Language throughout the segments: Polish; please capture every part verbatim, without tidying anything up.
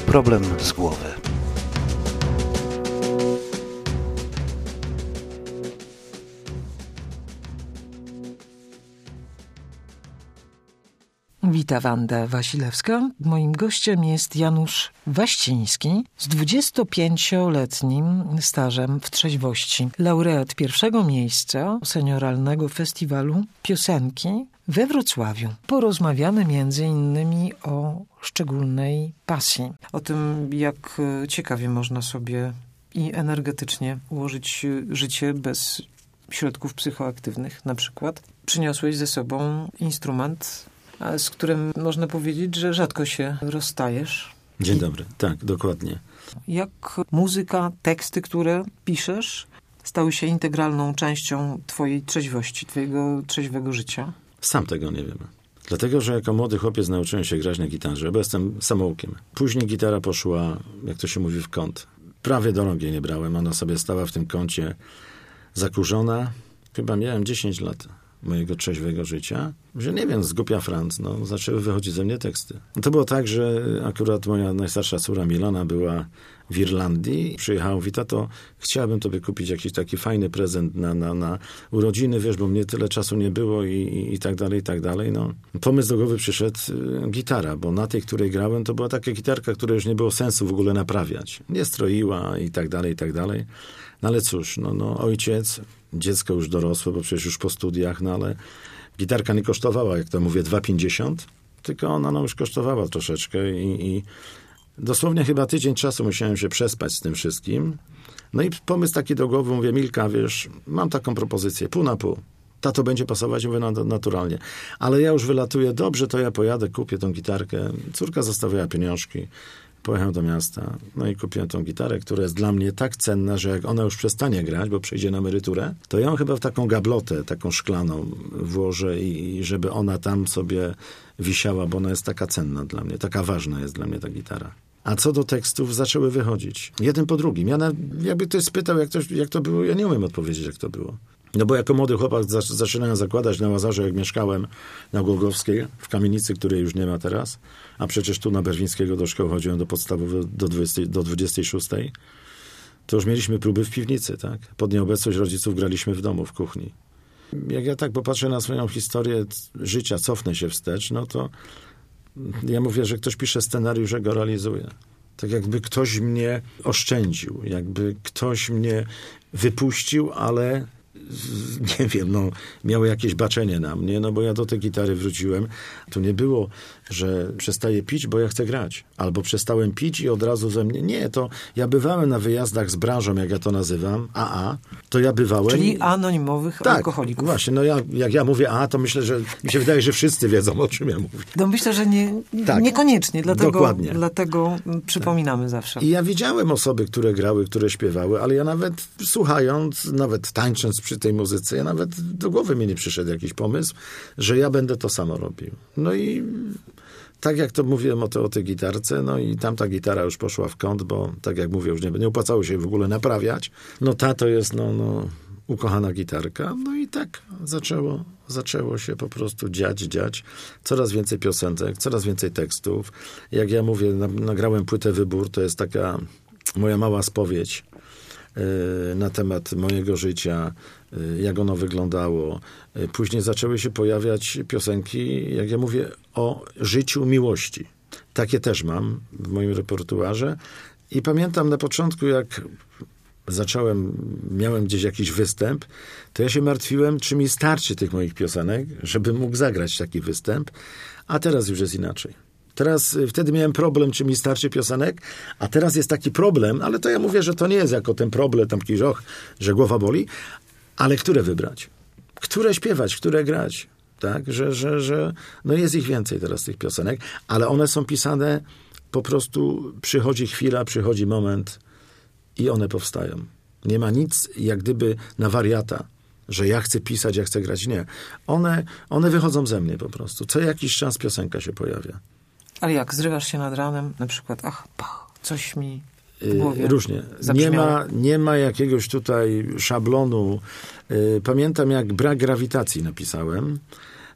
problem z głowy. Wita Wanda Wasilewska. Moim gościem jest Janusz Waściński z dwudziestopięcioletnim stażem w trzeźwości. Laureat pierwszego miejsca senioralnego festiwalu piosenki we Wrocławiu. Porozmawiamy między innymi o szczególnej pasji. O tym, jak ciekawie można sobie i energetycznie ułożyć życie bez środków psychoaktywnych na przykład. Przyniosłeś ze sobą instrument, z którym można powiedzieć, że rzadko się rozstajesz. Dzień dobry, tak, dokładnie. Jak muzyka, teksty, które piszesz, stały się integralną częścią twojej trzeźwości, twojego trzeźwego życia? Sam tego nie wiem. Dlatego, że jako młody chłopiec nauczyłem się grać na gitarze, bo jestem samoukiem. Później gitara poszła, jak to się mówi, w kąt. Prawie do rąk jej nie brałem, ona sobie stała w tym kącie zakurzona. Chyba miałem dziesięć lat mojego trzeźwego życia, że nie wiem, z głupia Franc, no, zaczęły wychodzić ze mnie teksty. To było tak, że akurat moja najstarsza córa Milana była w Irlandii, przyjechała, mówi, tato, chciałabym tobie kupić jakiś taki fajny prezent na, na, na urodziny, wiesz, bo mnie tyle czasu nie było i, i, i tak dalej, i tak dalej, no. Pomysł do głowy przyszedł y, gitara, bo na tej, której grałem, to była taka gitarka, której już nie było sensu w ogóle naprawiać. Nie stroiła i tak dalej, i tak dalej. No ale cóż, no, no ojciec, dziecko już dorosłe, bo przecież już po studiach, no ale gitarka nie kosztowała, jak to mówię, dwa pięćdziesiąt, tylko ona no, już kosztowała troszeczkę i, i dosłownie chyba tydzień czasu musiałem się przespać z tym wszystkim. No i pomysł taki do głowy, mówię, Milka, wiesz, mam taką propozycję, pół na pół. Tato będzie pasować, mówię, no, naturalnie. Ale ja już wylatuję, dobrze, to ja pojadę, kupię tą gitarkę. Córka zostawiała pieniążki. Pojechałem do miasta, no i kupiłem tą gitarę, która jest dla mnie tak cenna, że jak ona już przestanie grać, bo przejdzie na emeryturę, to ja ją chyba w taką gablotę, taką szklaną włożę i, i żeby ona tam sobie wisiała, bo ona jest taka cenna dla mnie, taka ważna jest dla mnie ta gitara. A co do tekstów, zaczęły wychodzić. Jeden po drugim. Ja na, jakby ktoś spytał, jak to, jak to było, ja nie umiem odpowiedzieć, jak to było. No bo jako młody chłopak zaczynałem zakładać na Łazarze, jak mieszkałem na Głogowskiej, w kamienicy, której już nie ma teraz, a przecież tu na Berwińskiego do szkoły chodziłem do podstawowej do, do dwudziestej szóstej, to już mieliśmy próby w piwnicy, tak? Pod nieobecność rodziców graliśmy w domu, w kuchni. Jak ja tak popatrzę na swoją historię życia, cofnę się wstecz, no to ja mówię, że ktoś pisze scenariusz, że go realizuje. Tak jakby ktoś mnie oszczędził, jakby ktoś mnie wypuścił, ale nie wiem, no, miało jakieś baczenie na mnie, no bo ja do tej gitary wróciłem. Tu nie było, że przestaję pić, bo ja chcę grać. Albo przestałem pić i od razu ze mnie... Nie, to ja bywałem na wyjazdach z branżą, jak ja to nazywam, A A. To ja bywałem... Czyli anonimowych tak, alkoholików. Właśnie, no ja, jak ja mówię A A, to myślę, że mi się wydaje, że wszyscy wiedzą, o czym ja mówię. No myślę, że nie, tak, niekoniecznie, dlatego, dokładnie. dlatego przypominamy tak. zawsze. I ja widziałem osoby, które grały, które śpiewały, ale ja nawet słuchając, nawet tańcząc przy tej muzyce, ja nawet do głowy mi nie przyszedł jakiś pomysł, że ja będę to samo robił. No i tak jak to mówiłem o, to, o tej gitarce, no i tamta gitara już poszła w kąt, bo tak jak mówię, już nie, nie opłacało się w ogóle naprawiać. No ta to jest no, no, ukochana gitarka. No i tak zaczęło, zaczęło się po prostu dziać, dziać. Coraz więcej piosenek, coraz więcej tekstów. Jak ja mówię, nagrałem płytę Wybór, to jest taka moja mała spowiedź na temat mojego życia, jak ono wyglądało. Później zaczęły się pojawiać piosenki, jak ja mówię, o życiu miłości. Takie też mam w moim repertuarze. I pamiętam na początku, jak zacząłem, miałem gdzieś jakiś występ, to ja się martwiłem, czy mi starczy tych moich piosenek, żebym mógł zagrać taki występ, a teraz już jest inaczej. Teraz, wtedy miałem problem, czy mi starczy piosenek, a teraz jest taki problem, ale to ja mówię, że to nie jest jako ten problem, tam jakiś och, że głowa boli, ale które wybrać? Które śpiewać, które grać? Tak, że, że, że no jest ich więcej teraz tych piosenek, ale one są pisane, po prostu przychodzi chwila, przychodzi moment i one powstają. Nie ma nic jak gdyby na wariata, że ja chcę pisać, ja chcę grać. Nie. One, one wychodzą ze mnie po prostu. Co jakiś czas piosenka się pojawia. Ale jak zrywasz się nad ranem, na przykład, ach, pach, coś mi w głowie różnie. zabrzmiało. Nie ma, nie ma jakiegoś tutaj szablonu. Pamiętam, jak Brak grawitacji napisałem.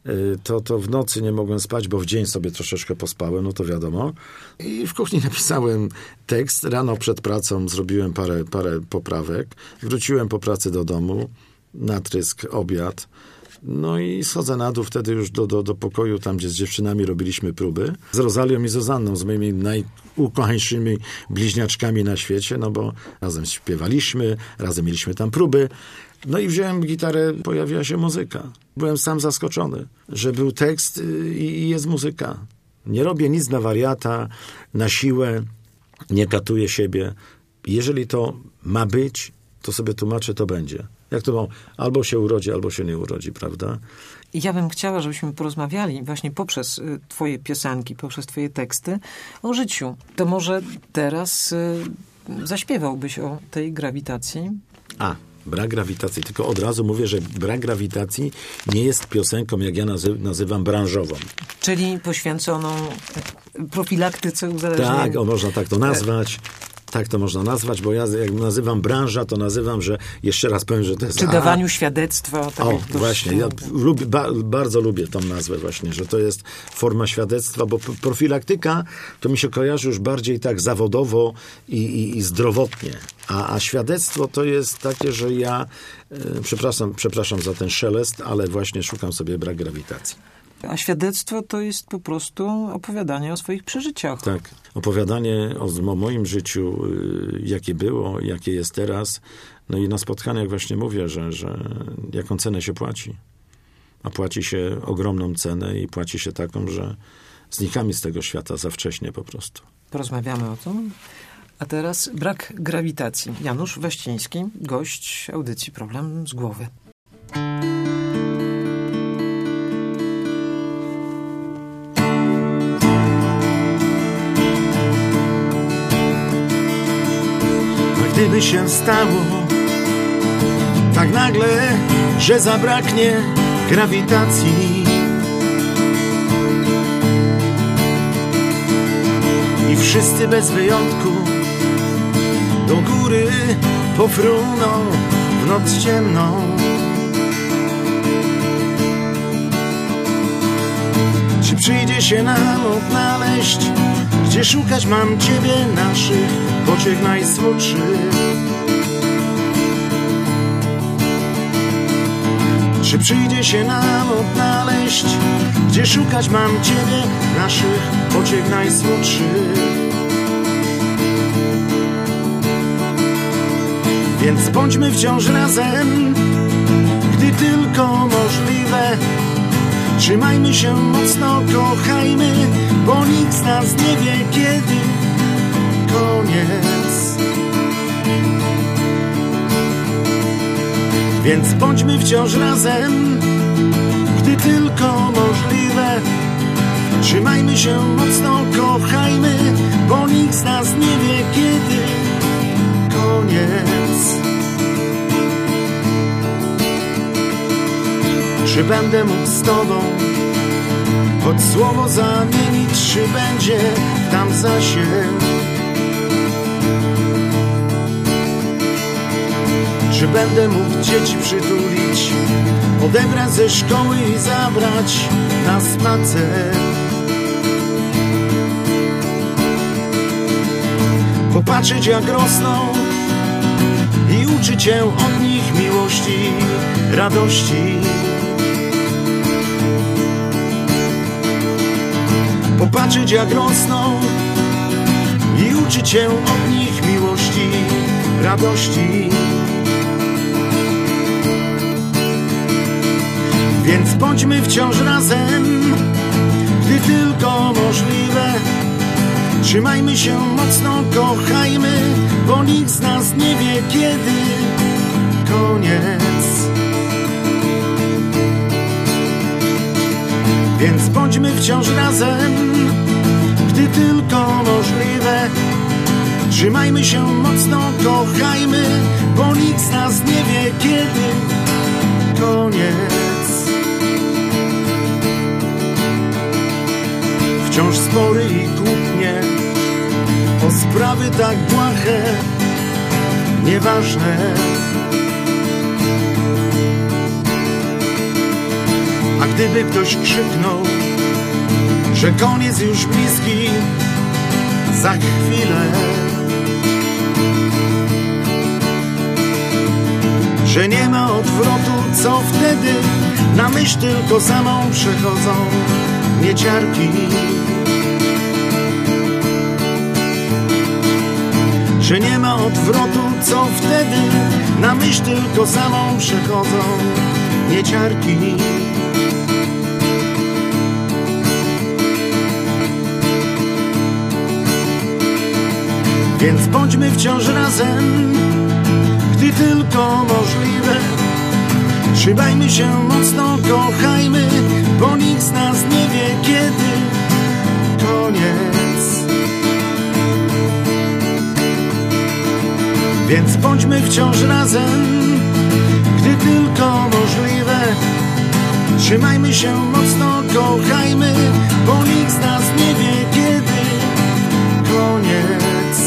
to, to w nocy nie mogłem spać, bo w dzień sobie troszeczkę pospałem, no to wiadomo. I w kuchni napisałem tekst. Rano przed pracą zrobiłem parę, parę poprawek. Wróciłem po pracy do domu, natrysk, obiad. No i schodzę na dół wtedy już do, do, do pokoju, tam gdzie z dziewczynami robiliśmy próby. Z Rozalią i Zuzanną, z moimi najukochańszymi bliźniaczkami na świecie, no bo razem śpiewaliśmy, razem mieliśmy tam próby. No i wziąłem gitarę, pojawiła się muzyka. Byłem sam zaskoczony, że był tekst i, i jest muzyka. Nie robię nic na wariata, na siłę, nie katuję siebie. Jeżeli to ma być, to sobie tłumaczę, to będzie. Jak to ma? Albo się urodzi, albo się nie urodzi, prawda? Ja bym chciała, żebyśmy porozmawiali właśnie poprzez twoje piosenki, poprzez twoje teksty o życiu. To może teraz y, zaśpiewałbyś o tej grawitacji? A, brak grawitacji. Tylko od razu mówię, że brak grawitacji nie jest piosenką, jak ja nazy- nazywam, branżową. Czyli poświęconą profilaktyce uzależnień. Tak, o, można tak to nazwać. Tak to można nazwać, bo ja jak nazywam branża, to nazywam, że jeszcze raz powiem, że to jest... Czy dawaniu świadectwa. Tak o, właśnie. Ja lubię, ba, bardzo lubię tą nazwę właśnie, że to jest forma świadectwa, bo profilaktyka to mi się kojarzy już bardziej tak zawodowo i, i, i zdrowotnie. A, a świadectwo to jest takie, że ja, e, przepraszam, przepraszam za ten szelest, ale właśnie szukam sobie brak grawitacji. A świadectwo to jest po prostu opowiadanie o swoich przeżyciach. Tak. Opowiadanie o, o moim życiu, y, jakie było, jakie jest teraz. No i na spotkaniach właśnie mówię, że, że jaką cenę się płaci. A płaci się ogromną cenę i płaci się taką, że znikamy z tego świata za wcześnie po prostu. Porozmawiamy o tym. A teraz brak grawitacji. Janusz Waściński, gość audycji Problem z głowy. Gdyby się stało tak nagle, że zabraknie grawitacji i wszyscy bez wyjątku do góry pofruną w noc ciemną, czy przyjdzie się nam odnaleźć, gdzie szukać mam Ciebie, naszych pociech najsłodszych? Czy przyjdzie się nam odnaleźć, gdzie szukać mam Ciebie, naszych pociech najsłodszych? Więc bądźmy wciąż razem, gdy tylko możliwe. Trzymajmy się mocno, kochajmy, bo nikt z nas nie wie, kiedy koniec. Więc bądźmy wciąż razem, gdy tylko możliwe. Trzymajmy się mocno, kochajmy, bo nikt z nas nie wie, kiedy koniec. Czy będę mógł z Tobą choć słowo zamienić, czy będzie tam zasięg? Czy będę mógł dzieci przytulić, odebrać ze szkoły i zabrać na spacer? Popatrzeć jak rosną i uczyć się od nich miłości, radości. Popatrzeć jak rosną i uczyć się od nich miłości, radości. Więc bądźmy wciąż razem, gdy tylko możliwe. Trzymajmy się mocno, kochajmy, bo nikt z nas nie wie, kiedy koniec. Więc bądźmy wciąż razem, gdy tylko możliwe. Trzymajmy się mocno, kochajmy, bo nikt z nas nie wie, kiedy koniec. Wciąż spory i kłótnie o sprawy tak błahe, nieważne. A gdyby ktoś krzyknął, że koniec już bliski, za chwilę, że nie ma odwrotu, co wtedy? Na myśl tylko samą przechodzą mieciarki. Że nie ma odwrotu, co wtedy? Na myśl tylko samą przechodzą mieciarki. Więc bądźmy wciąż razem, gdy tylko możliwe. Trzymajmy się mocno, kochajmy, bo nikt z nas nie wie, kiedy koniec. Więc bądźmy wciąż razem, gdy tylko możliwe. Trzymajmy się mocno, kochajmy, bo nikt z nas nie wie, kiedy koniec.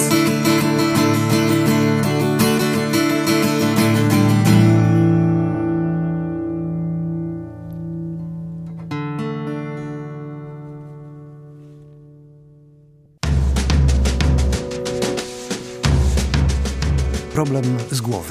Problem z głowy.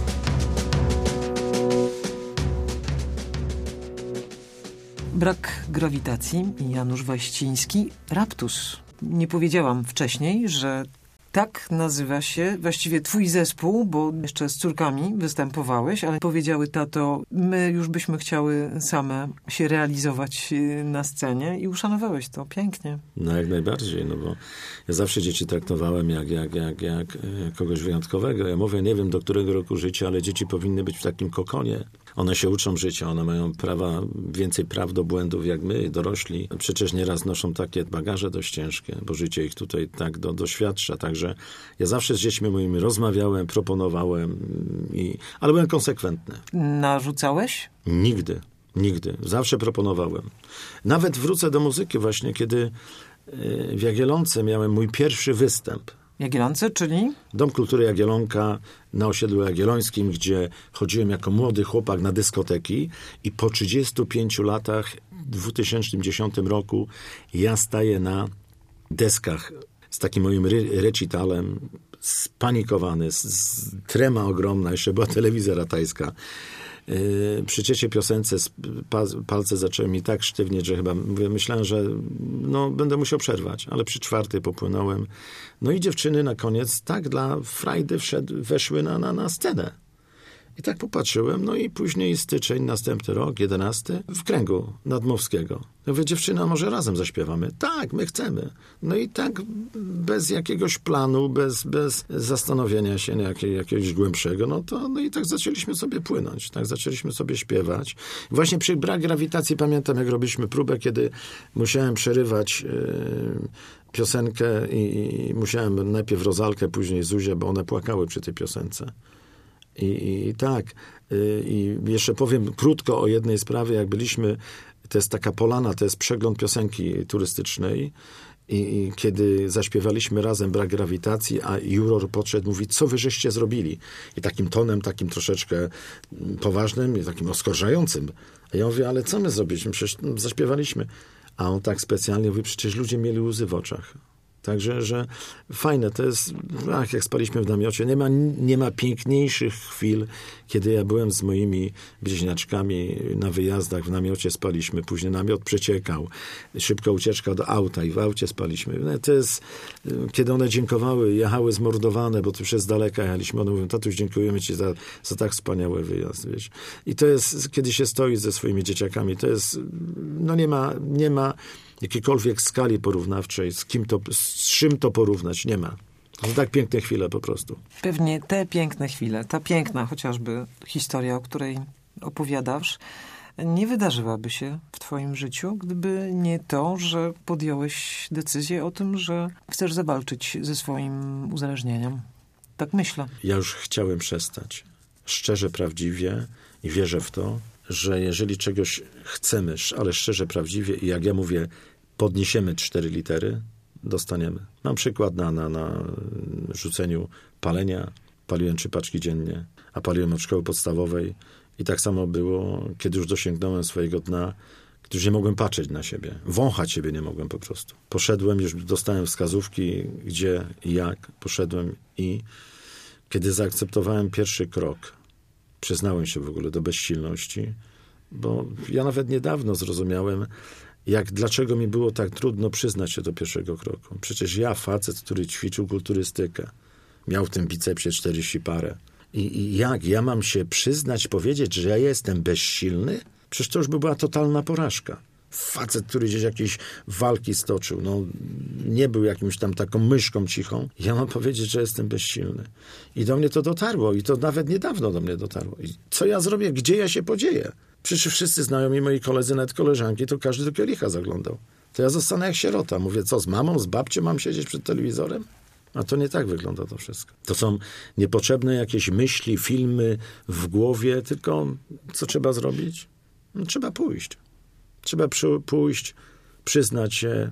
Brak grawitacji i Janusz Waściński, Raptus. Nie powiedziałam wcześniej, że tak nazywa się właściwie twój zespół, bo jeszcze z córkami występowałeś, ale powiedziały: tato, my już byśmy chciały same się realizować na scenie, i uszanowałeś to pięknie. No jak najbardziej, no bo ja zawsze dzieci traktowałem jak, jak, jak, jak kogoś wyjątkowego. Ja mówię, nie wiem do którego roku życia, ale dzieci powinny być w takim kokonie. One się uczą życia, one mają prawa, więcej praw do błędów jak my, dorośli. Przecież nieraz noszą takie bagaże dość ciężkie, bo życie ich tutaj tak do, doświadcza. Także ja zawsze z dziećmi moimi rozmawiałem, proponowałem, i, ale byłem konsekwentny. Narzucałeś? Nigdy, nigdy. Zawsze proponowałem. Nawet wrócę do muzyki właśnie, kiedy w Jagiellonce miałem mój pierwszy występ. Jagiellonce, czyli? Dom Kultury Jagiellonka na osiedlu jagiellońskim, gdzie chodziłem jako młody chłopak na dyskoteki, i po trzydziestu pięciu latach, w dwa tysiące dziesiątym roku, ja staję na deskach z takim moim re- recitalem, spanikowany, z, z trema ogromna, jeszcze była telewizja ratajska. Yy, przy trzeciej piosence pa, palce zaczęły mi tak sztywnieć, że chyba mówię, myślałem, że no, będę musiał przerwać, ale przy czwartej popłynąłem. No i dziewczyny na koniec tak dla frajdy wszedł, weszły na, na, na scenę. I tak popatrzyłem, no i później styczeń, następny rok, jedenasty, w kręgu Nadmowskiego. Ja mówię, dziewczyna, może razem zaśpiewamy? Tak, my chcemy. No i tak bez jakiegoś planu, bez, bez zastanowienia się jakiej, jakiegoś głębszego, no to no i tak zaczęliśmy sobie płynąć, tak zaczęliśmy sobie śpiewać. Właśnie przy brak grawitacji pamiętam, jak robiliśmy próbę, kiedy musiałem przerywać yy, piosenkę i, i musiałem najpierw Rozalkę, później Zuzię, bo one płakały przy tej piosence. I, i, i tak. Y, I jeszcze powiem krótko o jednej sprawie. Jak byliśmy, to jest taka polana, to jest przegląd piosenki turystycznej. I, i kiedy zaśpiewaliśmy razem Brak grawitacji, a juror podszedł, mówi, co wy żeście zrobili? I takim tonem, takim troszeczkę poważnym i takim oskarżającym. A ja mówię, ale co my zrobiliśmy? Przecież zaśpiewaliśmy. A on tak specjalnie mówi, przecież ludzie mieli łzy w oczach. Także, że fajne to jest, ach, jak spaliśmy w namiocie, nie ma, nie ma piękniejszych chwil, kiedy ja byłem z moimi bliźniaczkami na wyjazdach, w namiocie spaliśmy, później namiot przeciekał, szybka ucieczka do auta i w aucie spaliśmy. To jest, kiedy one dziękowały, jechały zmordowane, bo tu przez daleka jechaliśmy, one mówią, tatuś, dziękujemy ci za, za tak wspaniały wyjazd, wiesz. I to jest, kiedy się stoi ze swoimi dzieciakami, to jest, no nie ma, nie ma jakiejkolwiek skali porównawczej, z kim to, z czym to porównać, nie ma. To są tak piękne chwile po prostu. Pewnie te piękne chwile, ta piękna chociażby historia, o której opowiadasz, nie wydarzyłaby się w twoim życiu, gdyby nie to, że podjąłeś decyzję o tym, że chcesz zawalczyć ze swoim uzależnieniem. Tak myślę. Ja już chciałem przestać. Szczerze, prawdziwie i wierzę w to, że jeżeli czegoś chcemy, ale szczerze, prawdziwie i jak ja mówię, podniesiemy cztery litery, dostaniemy. Mam przykład na, na, na rzuceniu palenia. Paliłem trzy paczki dziennie, a paliłem od szkoły podstawowej I tak samo było, kiedy już dosięgnąłem swojego dna, kiedy już nie mogłem patrzeć na siebie. Wąchać siebie nie mogłem po prostu. Poszedłem, już dostałem wskazówki, gdzie i jak. Poszedłem i kiedy zaakceptowałem pierwszy krok, przyznałem się w ogóle do bezsilności, bo ja nawet niedawno zrozumiałem, jak, dlaczego mi było tak trudno przyznać się do pierwszego kroku. Przecież ja, facet, który ćwiczył kulturystykę, miał w tym bicepsie czterdzieści parę. I, I jak ja mam się przyznać, powiedzieć, że ja jestem bezsilny? Przecież to już by była totalna porażka. Facet, który gdzieś jakieś walki stoczył, no nie był jakimś tam taką myszką cichą. Ja mam powiedzieć, że jestem bezsilny. I do mnie to dotarło. I to nawet niedawno do mnie dotarło. I co ja zrobię? Gdzie ja się podzieję? Przecież wszyscy znajomi, moi koledzy, nawet koleżanki, to każdy do kielicha zaglądał. To ja zostanę jak sierota. Mówię, co, z mamą, z babcią mam siedzieć przed telewizorem? A to nie tak wygląda to wszystko. To są niepotrzebne jakieś myśli, filmy w głowie, tylko co trzeba zrobić? No, trzeba pójść. Trzeba przy, pójść, przyznać się,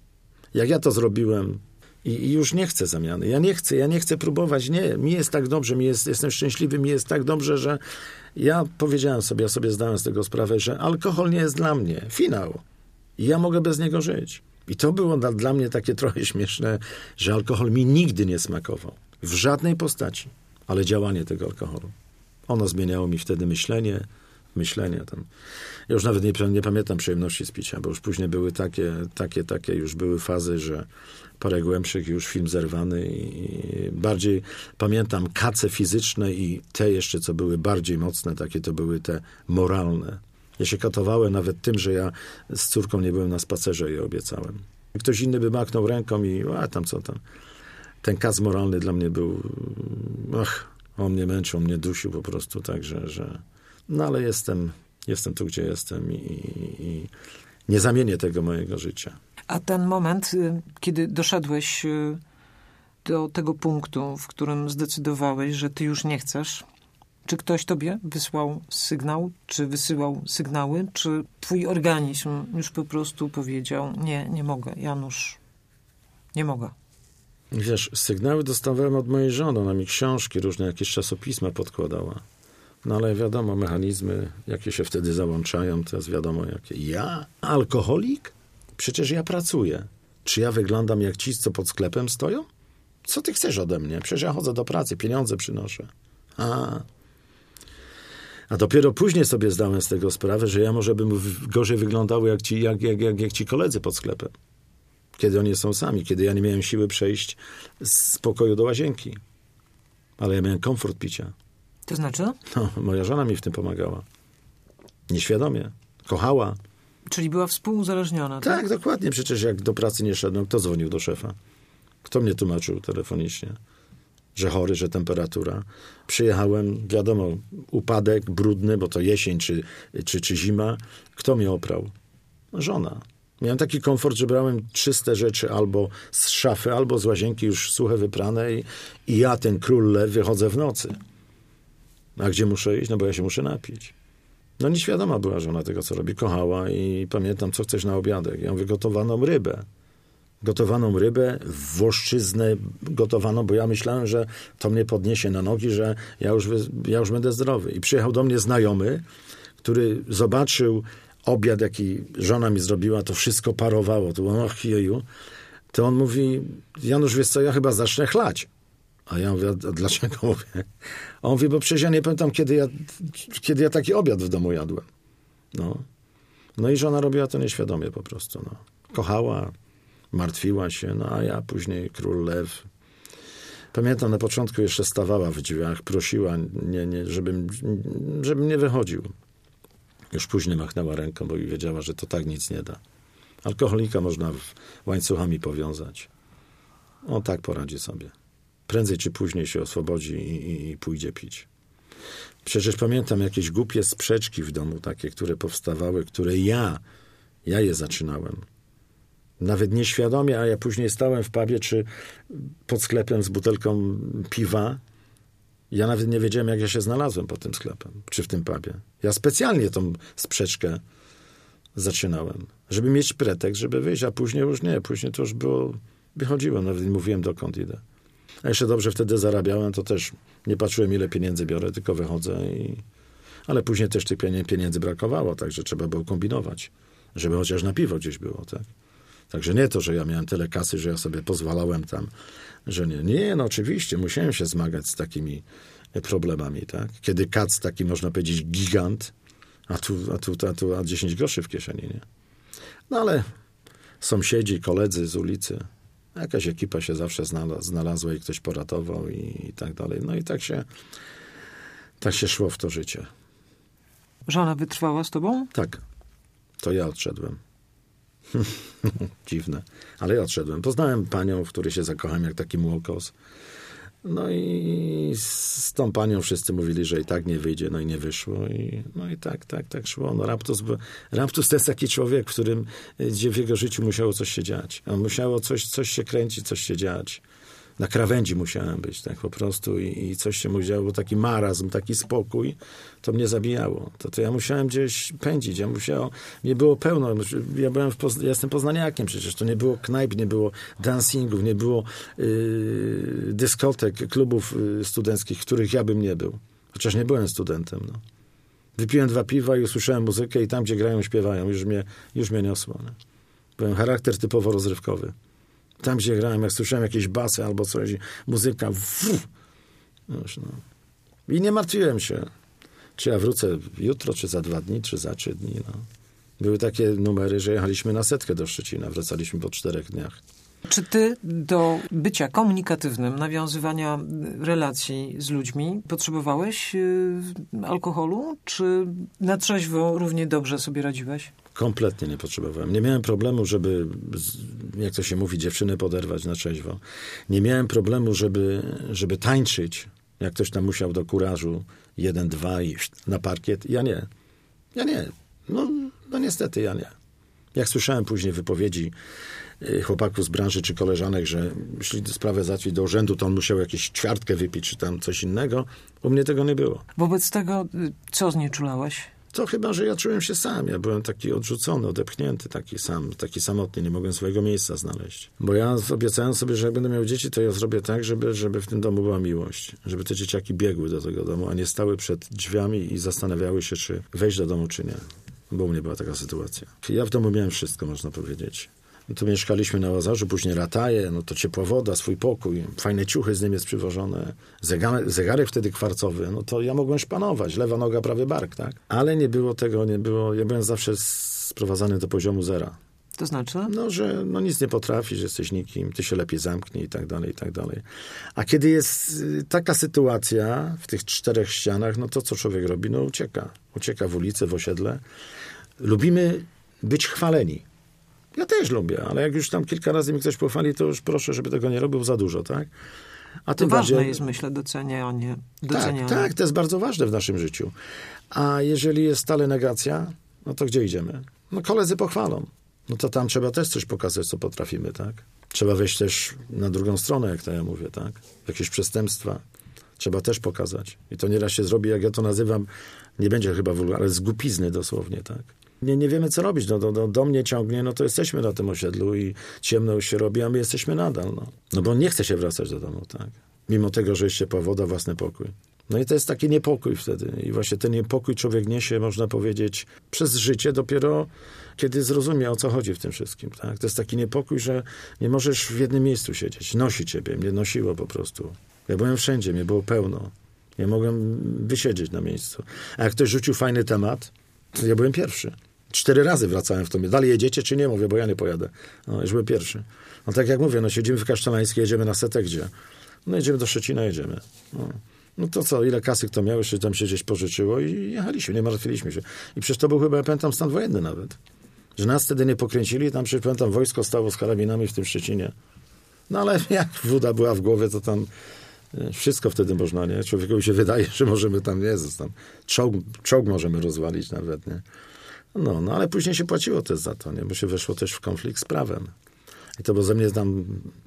jak ja to zrobiłem i, i już nie chcę zamiany. Ja nie chcę, ja nie chcę próbować. Nie, mi jest tak dobrze, mi jest, jestem szczęśliwy, mi jest tak dobrze, że ja powiedziałem sobie, ja sobie zdałem z tego sprawę, że alkohol nie jest dla mnie. Finał. I ja mogę bez niego żyć. I to było dla, dla mnie takie trochę śmieszne, że alkohol mi nigdy nie smakował. W żadnej postaci. Ale działanie tego alkoholu. Ono zmieniało mi wtedy myślenie, myślenie tam. Ja już nawet nie, nie pamiętam przyjemności z picia, bo już później były takie, takie, takie już były fazy, że parę głębszych już film zerwany i bardziej pamiętam kace fizyczne i te jeszcze, co były bardziej mocne, takie to były te moralne. Ja się katowałem nawet tym, że ja z córką nie byłem na spacerze i obiecałem. Ktoś inny by machnął ręką i a tam co tam. Ten kac moralny dla mnie był, ach, on mnie męczył, on mnie dusił po prostu, tak, że, że no ale jestem, jestem tu, gdzie jestem i, i nie zamienię tego mojego życia. A ten moment, kiedy doszedłeś do tego punktu, w którym zdecydowałeś, że ty już nie chcesz, czy ktoś tobie wysłał sygnał, czy wysyłał sygnały, czy twój organizm już po prostu powiedział, nie, nie mogę, Janusz, nie mogę. Wiesz, sygnały dostawałem od mojej żony, ona mi książki, różne jakieś czasopisma podkładała. No ale wiadomo, mechanizmy, jakie się wtedy załączają, to jest wiadomo jakie. Ja? Alkoholik? Przecież ja pracuję. Czy ja wyglądam jak ci, co pod sklepem stoją? Co ty chcesz ode mnie? Przecież ja chodzę do pracy, pieniądze przynoszę. A... A dopiero później sobie zdałem z tego sprawę, że ja może bym gorzej wyglądał jak ci, jak, jak, jak, jak ci koledzy pod sklepem. Kiedy oni są sami, kiedy ja nie miałem siły przejść z pokoju do łazienki. Ale ja miałem komfort picia. To znaczy? No, moja żona mi w tym pomagała. Nieświadomie. Kochała. Czyli była współuzależniona, tak? Tak, dokładnie. Przecież jak do pracy nie szedłem, kto dzwonił do szefa? Kto mnie tłumaczył telefonicznie? Że chory, że temperatura. Przyjechałem, wiadomo, upadek, brudny, bo to jesień czy, czy, czy zima. Kto mnie oprał? Żona. Miałem taki komfort, że brałem czyste rzeczy albo z szafy, albo z łazienki już suche, wyprane i, i ja, ten król lew, wychodzę w nocy. A gdzie muszę iść? No bo ja się muszę napić. No nieświadoma była żona tego, co robi. Kochała i pamiętam, co chcesz na obiadek. Ja mówię, gotowaną rybę. Gotowaną rybę, włoszczyznę gotowaną, bo ja myślałem, że to mnie podniesie na nogi, że ja już, ja już będę zdrowy. I przyjechał do mnie znajomy, który zobaczył obiad, jaki żona mi zrobiła, to wszystko parowało. To było, och jeju. To on mówi, Janusz, wiesz co, ja chyba zacznę chlać. A ja mówię, a dlaczego mówię? A on mówi, bo przecież ja nie pamiętam, kiedy ja, kiedy ja taki obiad w domu jadłem. No. No i żona robiła to nieświadomie po prostu. No. Kochała, martwiła się, no a ja później król lew. Pamiętam, na początku jeszcze stawała w drzwiach, prosiła, nie, nie, żebym, żebym nie wychodził. Już później machnęła ręką, bo wiedziała, że to tak nic nie da. Alkoholika można łańcuchami powiązać. On tak poradzi sobie. Prędzej czy później się oswobodzi i, i, i pójdzie pić. Przecież pamiętam jakieś głupie sprzeczki w domu takie, które powstawały, które ja, ja je zaczynałem. Nawet nieświadomie, a ja później stałem w pubie czy pod sklepem z butelką piwa. Ja nawet nie wiedziałem, jak ja się znalazłem pod tym sklepem, czy w tym pubie. Ja specjalnie tą sprzeczkę zaczynałem, żeby mieć pretekst, żeby wyjść, a później już nie. Później to już było, wychodziłem, nawet nie mówiłem, dokąd idę. A jeszcze dobrze wtedy zarabiałem, to też nie patrzyłem, ile pieniędzy biorę, tylko wychodzę i... Ale później też tych pieniędzy brakowało, także trzeba było kombinować, żeby chociaż na piwo gdzieś było, tak? Także nie to, że ja miałem tyle kasy, że ja sobie pozwalałem tam, że nie. Nie, no oczywiście, musiałem się zmagać z takimi problemami, tak? Kiedy kac taki, można powiedzieć, gigant, a tu, a tu, a tu a dziesięć groszy w kieszeni, nie? No ale sąsiedzi, koledzy z ulicy, jakaś ekipa się zawsze znalazła i ktoś poratował i, i tak dalej. No i tak się, tak się szło w to życie. Żona wytrwała z tobą? Tak. To ja odszedłem. Dziwne. Ale ja odszedłem. Poznałem panią, w której się zakochałem jak taki młokos. No i z tą panią wszyscy mówili, że i tak nie wyjdzie, no i nie wyszło. I, no i tak, tak, tak szło. No Raptus, Raptus to jest taki człowiek, w którym, gdzie w jego życiu musiało coś się dziać. A musiało coś, coś się kręcić, coś się dziać. Na krawędzi musiałem być, tak po prostu i, i coś się mu działo, taki marazm, taki spokój, to mnie zabijało. To, to ja musiałem gdzieś pędzić, ja musiałem, nie było pełno, ja byłem w Poz- ja jestem poznaniakiem przecież, to nie było knajp, nie było dancingów, nie było yy, dyskotek, klubów yy, studenckich, w których ja bym nie był. Chociaż nie byłem studentem, no. Wypiłem dwa piwa i usłyszałem muzykę i tam, gdzie grają, śpiewają, już mnie, już mnie niosło. No. Byłem charakter typowo rozrywkowy. Tam, gdzie grałem, jak słyszałem jakieś basy albo coś, muzyka, wuf, już, no. I nie martwiłem się, czy ja wrócę jutro, czy za dwa dni, czy za trzy dni. No. Były takie numery, że jechaliśmy na setkę do Szczecina, wracaliśmy po czterech dniach. Czy ty do bycia komunikatywnym, nawiązywania relacji z ludźmi potrzebowałeś yy, alkoholu, czy na trzeźwo równie dobrze sobie radziłeś? Kompletnie nie potrzebowałem. Nie miałem problemu, żeby, jak to się mówi, dziewczynę poderwać na trzeźwo. Nie miałem problemu, żeby, żeby tańczyć, jak ktoś tam musiał do kurażu, jeden, dwa i na parkiet. Ja nie. Ja nie. No, no niestety ja nie. Jak słyszałem później wypowiedzi chłopaków z branży czy koleżanek, że szli sprawę załatwić do urzędu, to on musiał jakieś ćwiartkę wypić, czy tam coś innego. U mnie tego nie było. Wobec tego co znieczulałeś? To chyba, że ja czułem się sam. Ja byłem taki odrzucony, odepchnięty, taki sam, taki samotny. Nie mogłem swojego miejsca znaleźć. Bo ja obiecałem sobie, że jak będę miał dzieci, to ja zrobię tak, żeby, żeby w tym domu była miłość. Żeby te dzieciaki biegły do tego domu, a nie stały przed drzwiami i zastanawiały się, czy wejść do domu, czy nie. Bo u mnie była taka sytuacja. Ja w domu miałem wszystko, można powiedzieć. No to mieszkaliśmy na Łazarzu, później Rataje, no to ciepła woda, swój pokój, fajne ciuchy z Niemiec przywożone, zegarek, zegarek wtedy kwarcowy, no to ja mogłem szpanować, lewa noga, prawy bark, tak? Ale nie było tego, nie było, ja byłem zawsze sprowadzany do poziomu zera. To znaczy? No, że no nic nie potrafisz, jesteś nikim, ty się lepiej zamknij i tak dalej, i tak dalej. A kiedy jest taka sytuacja w tych czterech ścianach, no to co człowiek robi? No ucieka. Ucieka w ulicę, w osiedle. Lubimy być chwaleni. Ja też lubię, ale jak już tam kilka razy mi ktoś pochwali, to już proszę, żeby tego nie robił za dużo, tak? A to ważne bardziej... jest, myślę, docenianie. docenianie. Tak, tak, to jest bardzo ważne w naszym życiu. A jeżeli jest stale negacja, no to gdzie idziemy? No koledzy pochwalą. No to tam trzeba też coś pokazać, co potrafimy, tak? Trzeba wejść też na drugą stronę, jak to ja mówię, tak? Jakieś przestępstwa. Trzeba też pokazać. I to nieraz się zrobi, jak ja to nazywam, nie będzie chyba wulgarne, ale z głupizny dosłownie, tak? Nie, nie wiemy, co robić. No, do, do, do mnie ciągnie, no to jesteśmy na tym osiedlu i ciemno już się robi, a my jesteśmy nadal. No, no bo nie chce się wracać do domu, tak? Mimo tego, że jest ciepła woda, własny pokój. No i to jest taki niepokój wtedy. I właśnie ten niepokój człowiek niesie, można powiedzieć, przez życie dopiero, kiedy zrozumie, o co chodzi w tym wszystkim, tak? To jest taki niepokój, że nie możesz w jednym miejscu siedzieć. Nosi ciebie. Mnie nosiło po prostu. Ja byłem wszędzie, mnie było pełno. Nie mogłem wysiedzieć na miejscu. A jak ktoś rzucił fajny temat, to ja byłem pierwszy. Cztery razy wracałem w to. Dalej jedziecie, czy nie? Mówię, bo ja nie pojadę. No, już byłem pierwszy. No tak jak mówię, no siedzimy w Kasztelańskiej, jedziemy na setę, gdzie? No jedziemy do Szczecina, jedziemy. No. No to co, ile kasy kto miał, jeszcze tam się gdzieś pożyczyło i jechaliśmy, nie martwiliśmy się. I przecież to był chyba, ja pamiętam, stan wojenny nawet. Że nas wtedy nie pokręcili, tam przecież pamiętam, wojsko stało z karabinami w tym Szczecinie. No ale jak woda była w głowie, to tam wszystko wtedy można, nie? Człowiekowi się wydaje, że możemy tam, Jezus, tam czołg, czołg możemy rozwalić nawet, nie? No, no, ale później się płaciło też za to, nie? Bo się weszło też w konflikt z prawem. I to bo ze mnie tam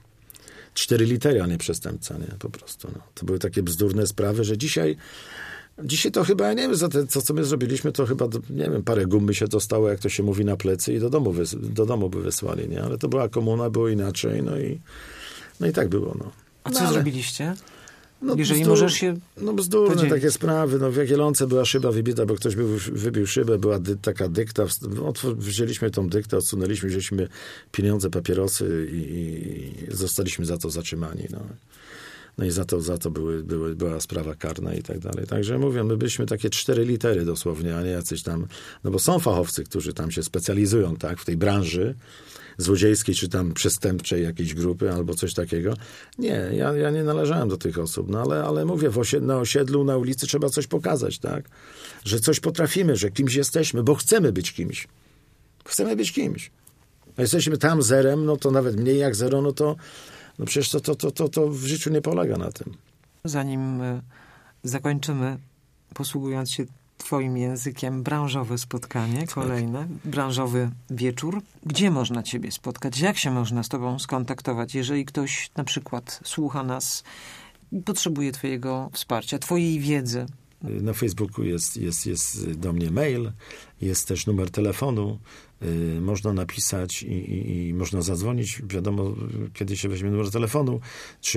cztery litery, a nie przestępca, nie? Po prostu, no. To były takie bzdurne sprawy, że dzisiaj dzisiaj to chyba, ja nie wiem, za te, co, co my zrobiliśmy, to chyba, nie wiem, parę gumy się dostało, jak to się mówi, na plecy i do domu, wys, do domu by wysłali, nie? Ale to była komuna, było inaczej, no i, no i tak było, no. A co no, ale... zrobiliście? No, jeżeli bzdur, możesz się No bzdurne podzielić. takie sprawy. No, w Jagiellonce była szyba wybita, bo ktoś był, wybił szybę, była dy, taka dykta. Otw- wzięliśmy tą dyktę, odsunęliśmy, wzięliśmy pieniądze, papierosy i, i zostaliśmy za to zatrzymani. No, no i za to, za to były, były, była sprawa karna i tak dalej. Także mówię, my byliśmy takie cztery litery dosłownie, a nie jacyś tam... No bo są fachowcy, którzy tam się specjalizują, tak, w tej branży złodziejskiej, czy tam przestępczej jakiejś grupy, albo coś takiego. Nie, ja, ja nie należałem do tych osób, no ale, ale mówię, w osie- na osiedlu, na ulicy trzeba coś pokazać, tak? Że coś potrafimy, że kimś jesteśmy, bo chcemy być kimś. Chcemy być kimś. A jesteśmy tam zerem, no to nawet mniej jak zero, no to no przecież to, to, to, to, to w życiu nie polega na tym. Zanim y, zakończymy, posługując się twoim językiem, branżowe spotkanie, kolejne, branżowy wieczór. Gdzie można ciebie spotkać? Jak się można z tobą skontaktować, jeżeli ktoś na przykład słucha nas i potrzebuje twojego wsparcia, twojej wiedzy? Na Facebooku jest, jest, jest do mnie mail, jest też numer telefonu, yy, można napisać i, i, i można zadzwonić. Wiadomo, kiedy się weźmie numer telefonu, czy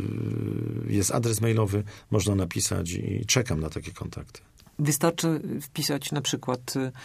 yy, jest adres mailowy, można napisać i czekam na takie kontakty. Wystarczy wpisać na przykład y,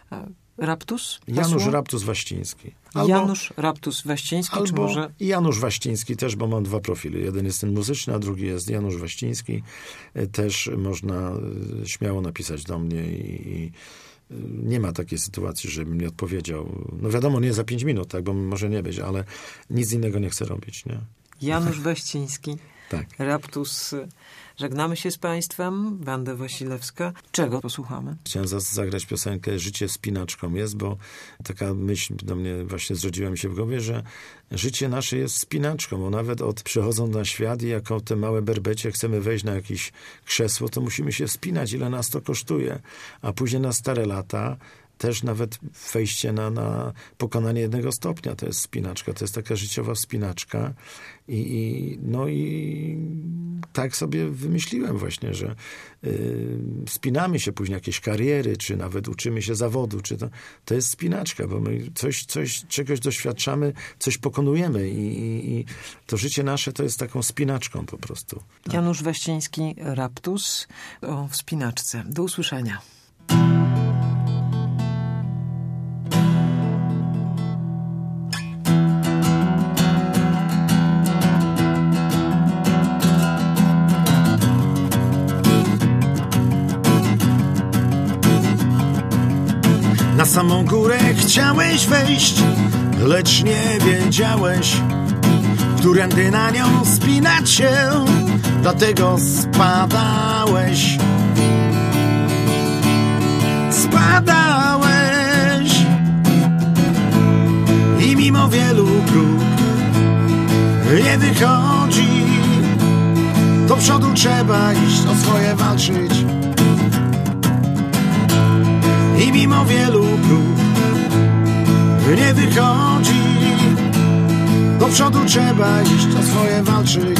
Raptus? Janusz Hasło? Raptus Waściński. Albo, Janusz Raptus Waściński, albo czy może... Janusz Waściński też, bo mam dwa profile. Jeden jest ten muzyczny, a drugi jest Janusz Waściński. Też można śmiało napisać do mnie i, i nie ma takiej sytuacji, żebym nie odpowiedział. No wiadomo, nie za pięć minut, tak, bo może nie być, ale nic innego nie chcę robić, nie? Janusz Waściński. Tak. Raptus. Żegnamy się z państwem. Wanda Wasilewska. Czego posłuchamy? Chciałem za- zagrać piosenkę Życie spinaczką jest, bo taka myśl do mnie właśnie zrodziła mi się w głowie, że życie nasze jest spinaczką, bo nawet od przychodząc na świat i jako te małe berbecie chcemy wejść na jakieś krzesło, to musimy się wspinać, ile nas to kosztuje. A później na stare lata też nawet wejście na, na pokonanie jednego stopnia to jest spinaczka, to jest taka życiowa wspinaczka i, i no i tak sobie wymyśliłem właśnie, że y, spinamy się później jakieś kariery, czy nawet uczymy się zawodu, czy to, to jest spinaczka, bo my coś, coś, czegoś doświadczamy, coś pokonujemy i, i, i to życie nasze to jest taką spinaczką po prostu. Tak. Janusz Waściński, Raptus o wspinaczce. Do usłyszenia. Na samą górę chciałeś wejść, lecz nie wiedziałeś, którędy na nią spinać się, dlatego spadałeś. Spadałeś i mimo wielu prób nie wychodzi, do przodu trzeba iść, o swoje walczyć. I mimo wielu prób nie wychodzi, do przodu trzeba iść, o swoje walczyć.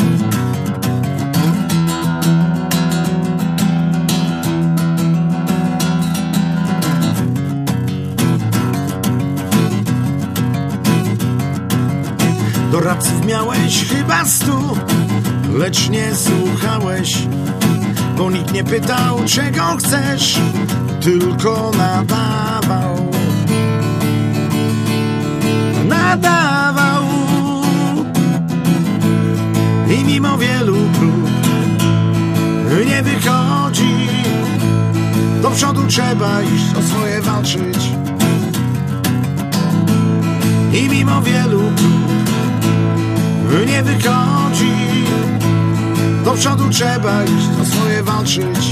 Doradców miałeś chyba stu, lecz nie słuchałeś, bo nikt nie pytał, czego chcesz, tylko nadawał. Nadawał i mimo wielu prób nie wychodzi, do przodu trzeba iść, o swoje walczyć. I mimo wielu prób nie wychodzi, do przodu trzeba iść, o swoje walczyć.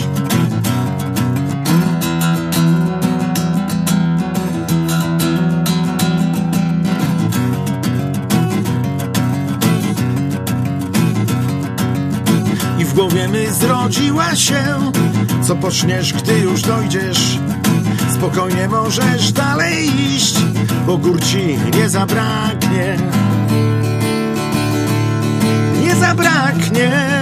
I w głowie my zrodziła się, co poczniesz, gdy już dojdziesz. Spokojnie możesz dalej iść, bo gór ci nie zabraknie. Nie zabraknie.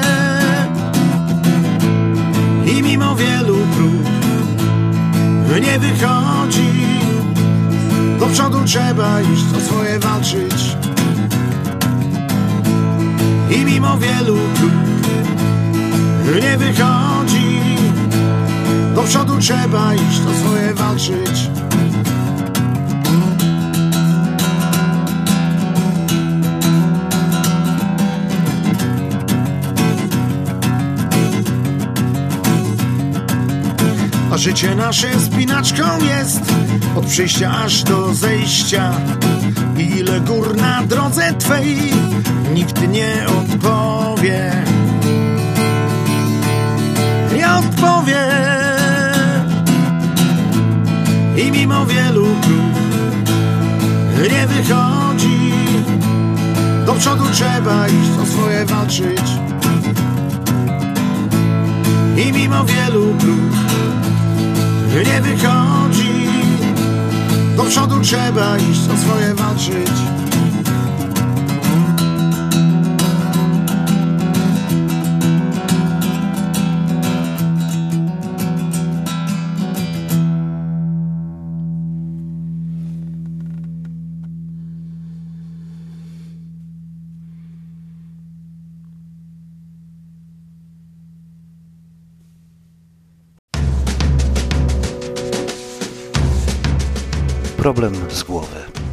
I mimo wielu prób nie wychodzi, do przodu trzeba iść, o swoje walczyć. I mimo wielu prób nie wychodzi. Do przodu trzeba iść, o swoje walczyć. A życie nasze spinaczką jest od przyjścia aż do zejścia. I ile gór na drodze twej nikt nie odpowie. Nie odpowie. I mimo wielu prób nie wychodzi. Do przodu trzeba iść, o swoje walczyć. I mimo wielu prób nie wychodzi. Do przodu trzeba iść, o swoje walczyć. Problem z głowy.